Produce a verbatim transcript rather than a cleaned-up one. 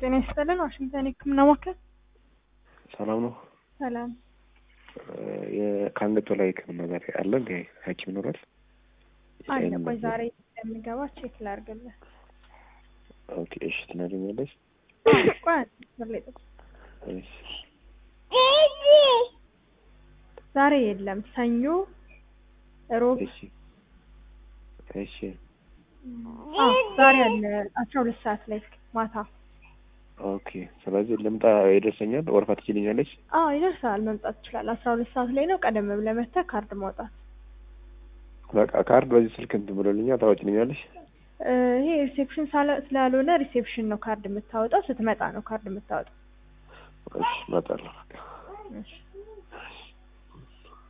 ጤና ይስጥልን ዋሽንግተን ህክምና ማዕከል ሰላም ነው። ሰላም የካንገት ላይ ህክምና ዛሬ አለ እንዴ? ሐኪም ይኖራል? አለ። ቆይ ዛሬ እንደሚገባ ቼክ ላድርግልህ። ኦኬ እሺ፣ ትነግሪኛለሽ? ቆይ ስለሌለ እሺ። ዛሬ የለም፣ ሰኞ፣ ሮብ። እሺ እሺ። አዎ ዛሬ አለ አስራ ሁለት ሰዓት ላይ ማታ። ኦኬ፣ ስለዚህ ልምጣ? ይደርሰኛል? ወረፋ ትችልኛለሽ? አዎ ይደርሳል፣ መምጣት ይችላል። አስራ ሁለት ሰዓት ላይ ነው። ቀደም ብለህ መተህ ካርድ ማውጣት። በቃ ካርድ በዚህ ስልክ እንትን ብሎልኛል። ታወጪልኛለሽ? ይሄ ሪሴፕሽን ስላልሆነ ሪሴፕሽን ነው ካርድ የምታወጣው። ስትመጣ ነው ካርድ የምታወጣው። እሺ፣ እመጣለሁ። እሺ